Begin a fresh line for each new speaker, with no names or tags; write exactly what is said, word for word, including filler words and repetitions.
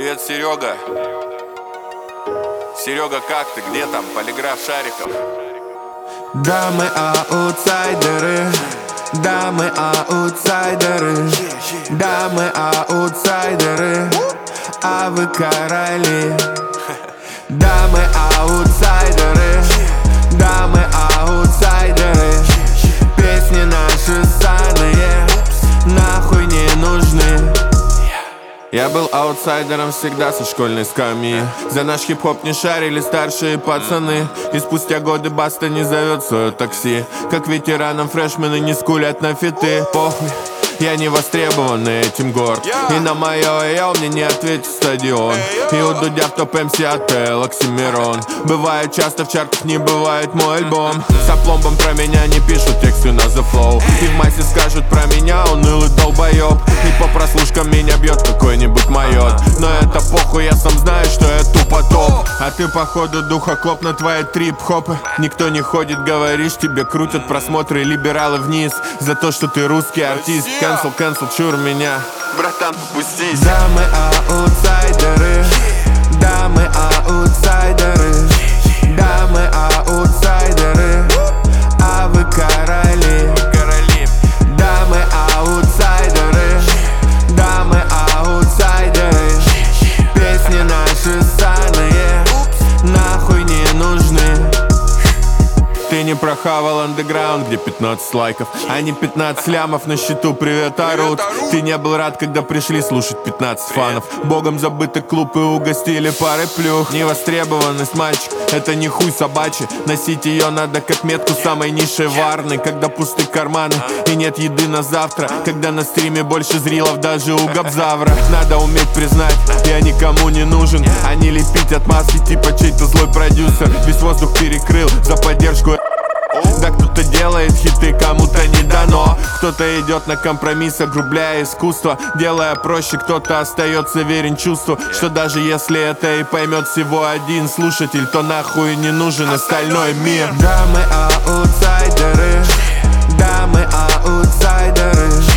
Привет, Серега. Серега, как ты? Где там? Полиграф Шариков.
Да, мы аутсайдеры. Да, мы аутсайдеры. Да, мы аутсайдеры. А вы короли. Да, мы аутсайдеры. Да, мы аутсайдеры. Песни наши ссаные нахуй не нужны. Я был аутсайдером всегда со школьной скамьи. За наш хип-хоп не шарили старшие пацаны. И спустя годы Баста не зовет свое такси. Как ветеранам фрешмены не скулят на фиты. Похуй, я не востребованный этим горд. И на мое я у меня не ответит стадион. И у Дудя в топ МС отель Оксимирон. Бывает часто в чартах, не бывает мой альбом. С опломбом про меня не пишут тексты на The Flow. И в массе скажут про меня унылый долбоеб. И по прослушкам меня бьет какой-нибудь майот. Но это похуй, я сам знаю, что я тупо топ. А ты походу духоклоп на твои трип-хопы. Никто не ходит, говоришь, тебе крутят просмотры либералы вниз. За то, что ты русский артист. Cancel, cancel, чур меня.
Братан, попустись.
Да, мы аутсайдеры. Да, мы аутсайдеры. Да, мы аутсайдеры. А вы короли.
Короли.
Да, мы аутсайдеры. Да, мы аутсайдеры. Песни наши ссаные нахуй не нужны. Ты не прохавал андеграунд, где пятнадцать лайков, а не пятнадцать лямов на счету, привет, орут. Ты не был рад, когда пришли слушать пятнадцать фанов. Богом забытый клуб и угостили парой плюх. Невостребованность, мальчик, это не хуй собачий. Носить ее надо как метку самой низшей варны. Когда пусты карманы и нет еды на завтра. Когда на стриме больше зрилов даже у Габзавра. Надо уметь признать, я никому не нужен. А не лепить отмазки типа чей-то злой продюсер. Весь воздух перекрыл за поддержку. Да кто-то делает хиты, кому-то не дано. Кто-то идет на компромисс, огрубляя искусство. Делая проще, кто-то остается верен чувству, что даже если это и поймет всего один слушатель, то нахуй не нужен остальной мир. Да, мы аутсайдеры. Да, мы аутсайдеры.